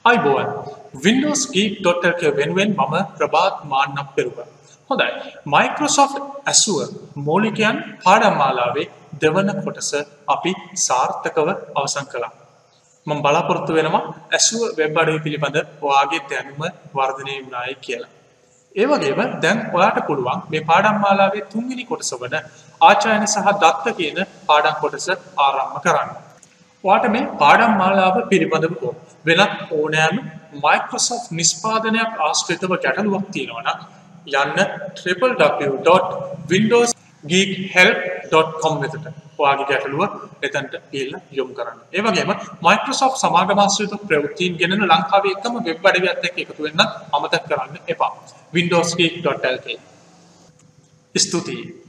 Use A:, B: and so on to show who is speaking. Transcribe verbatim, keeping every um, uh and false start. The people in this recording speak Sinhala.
A: අයිබෝවන් Windows Geek dot L K වෙනුවෙන් මම ප්‍රභාත් මාන්නක් පෙරුවා. හොඳයි. Microsoft Azure මූලිකයන් පාඩම් මාලාවේ දෙවන කොටස අපි සාර්ථකව අවසන් කළා. මම බලාපොරොත්තු වෙනවා Azure වෙබ් අඩවි පිළිබඳ ඔයාගේ දැනුම වර්ධනය වුණායි කියලා. ඒ වගේම දැන් ඔයාට පුළුවන් මේ පාඩම් මාලාවේ තුන්වෙනි කොටස වන ආචාර්ය සහ දත්ත කියන පාඩම් කොටස ආරම්භ කරන්න. ඔයාට මේ පාඩම් මාලාව පිළිබඳව වෙනත් ඕනෑම Microsoft නිෂ්පාදනයක් ආශ්‍රිතව ගැටලුවක් තියෙනවා නම් යන්න w w w dot windows geek help dot com වෙතට ඔයාගේ ගැටලුව එතනට ගිහිල්ලා යොමු කරන්න. ඒ වගේම Microsoft සමාගම ආශ්‍රිත ප්‍රවෘත්තීන් ගෙනන ලංකාවේ එකම වෙබ් අඩවියත් එක්ක එකතු වෙන්න අමතක කරන්න එපා. windows geek dot L K ස්තුතියි.